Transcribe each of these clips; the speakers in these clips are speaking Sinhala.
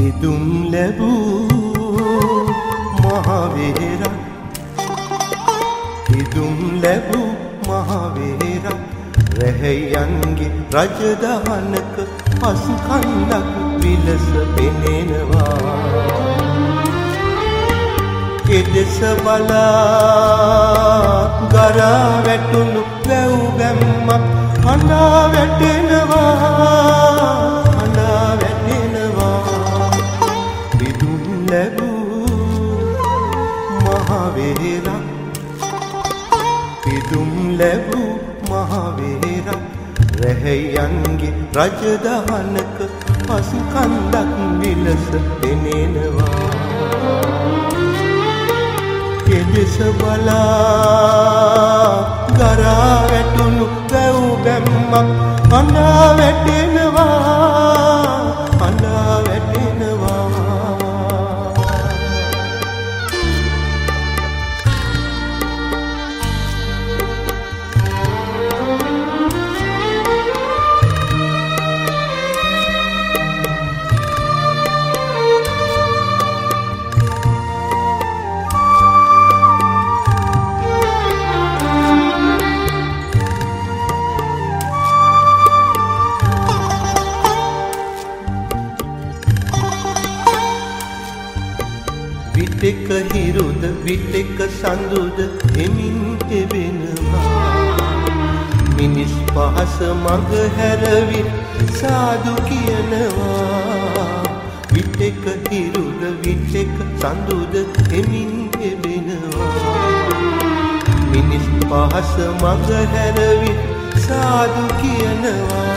පිදුම් ලැබූ මහවේරක් පිදුම් ලැබූ මහවේරක් රැහැයන්ගේ රජදහනක පසු කන්දක් විලස පෙනෙනවා එදෙස බලා ගරා වැටුණු වැව් බැම්මක් හඬා වැටෙනවා පිදුම් ලැබූ මහවේරක් පිදුම් ලැබූ මහවේරක් රැහැයන්ගේ රජදහනක පසු කන්දක් විලස පෙනෙනවා එදෙස බලා ගරා වැටුණු වැව් බැම්මක් හඬා වැටෙනවා විටෙක හිරුද විටෙක සඳුද එමින් එවෙනවා මිනිස් පහස මග හැරවි සාදු කියනවා විටෙක හිරුද විටෙක සඳුද එමින් එවෙනවා මිනිස් පහස මග හැරවි සාදු කියනවා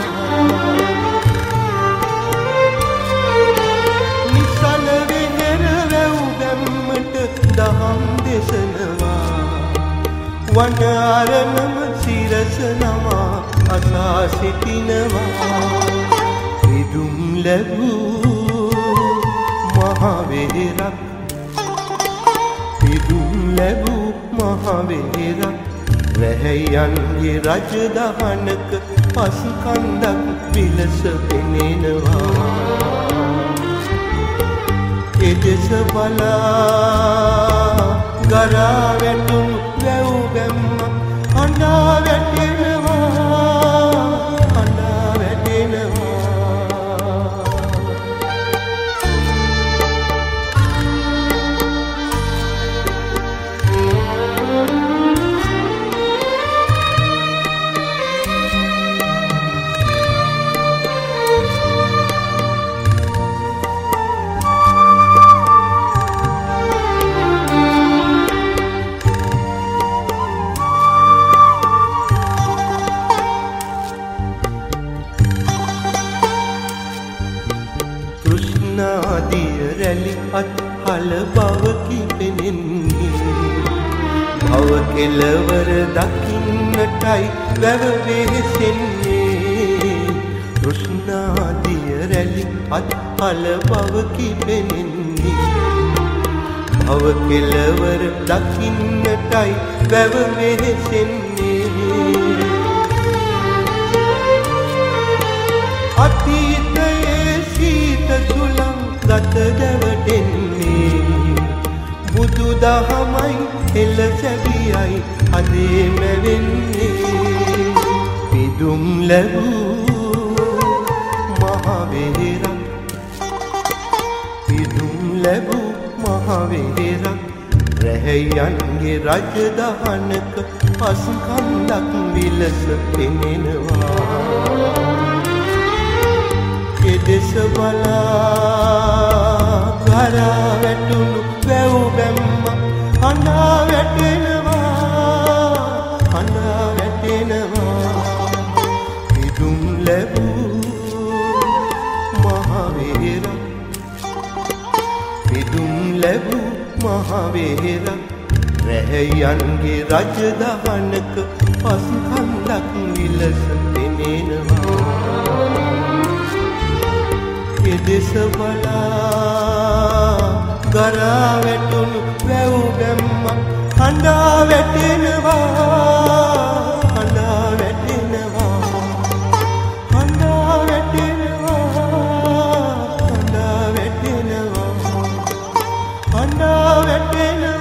දහම් දෙසනවා වනාරණම සිරස නමා අසා සිටිනවා පිදුම් ලැබූ මහවේරක් පිදුම් ලැබූ මහවේරක් රැහැයන්ගේ රජදහනක පසු කන්දක් විලස පෙනෙනවා එදෙස බලා ගරා වැටුණු වැව් බැම්මක් හඬා වැටෙනවා නාදිය රැලි අත්හල බවකි පෙනෙන්නේ භව කෙලවර දකින්නටයි වැව වෙහෙසෙන්නේ තෘෂ්ණාදිය රැලි අත්හල බවකි පෙනෙන්නේ භව කෙලවර දකින්නටයි වැව වෙහෙසෙන්නේ අතීතයේ සීත සුළං ගත දැවටෙන්නේ බුදු දහමයි එළ සැබියයි අදේ මැවෙන්නේ පිදුම් ලැබූ මහවේරක් පිදුම් ලැබූ මහවේරක් රැහැයන්ගේ රජදහනක පසු කන්දක් විලස පෙනෙනවා එදෙස බලා ගරා වැටුණු වැව් බැම්මක් හඬා වැටෙනවා පිදුම් ලැබූ මහවේරක් පිදුම් ලැබූ මහවේරක් රැහැයන්ගේ රජදහනක පසු කන්දක් විලස පෙනෙනවා එදෙස බලා ගරා වැටුණු වැව් බැම්මක් හඬා වැටෙනවා වැටෙනවා වැටෙන